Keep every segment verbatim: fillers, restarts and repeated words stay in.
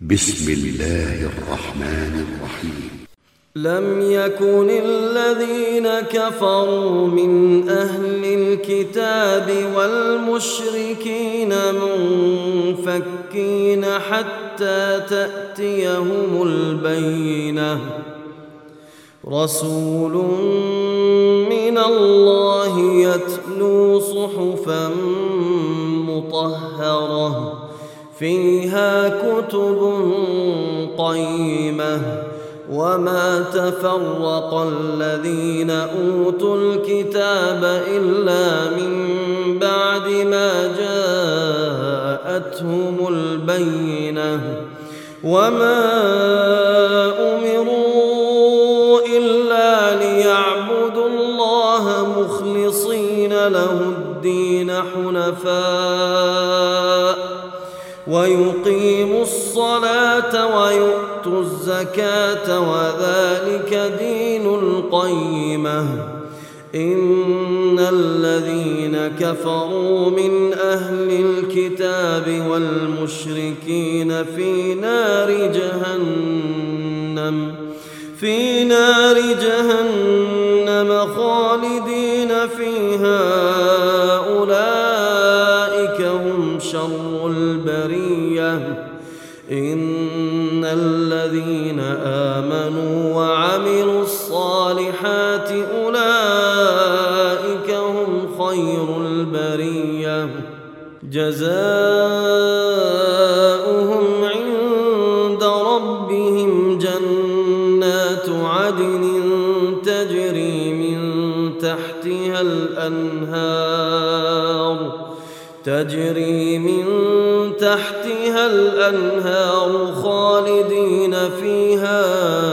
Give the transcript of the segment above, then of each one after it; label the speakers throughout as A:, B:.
A: بسم الله الرحمن الرحيم.
B: لم يكن الذين كفروا من أهل الكتاب والمشركين منفكين حتى تأتيهم البينة. رسول من الله يتلو صحفا مطهرة فيها كتب قيمة وما تفرق الذين أوتوا الكتاب إلا من بعد ما جاءتهم البينة وما أمروا إلا ليعبدوا الله مخلصين له الدين حنفاء ويقيموا الصلاة ويؤتوا الزكاة وذلك دين القيمة. إن الذين كفروا من أهل الكتاب والمشركين في نار جهنم في نار جهنم خالدين فيها أولئك هم شر البرية. إن الذين آمنوا وعملوا الصالحات أولئك هم خير البرية. جزاؤهم عند ربهم جنات عدن تجري من تحتها الأنهار تجري من تحتها الأنهار خالدين فيها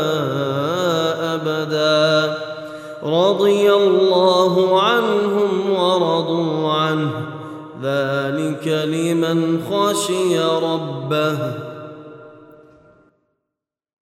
B: أبدا. رضي الله عنهم ورضوا عنه ذلك لمن خشي ربه.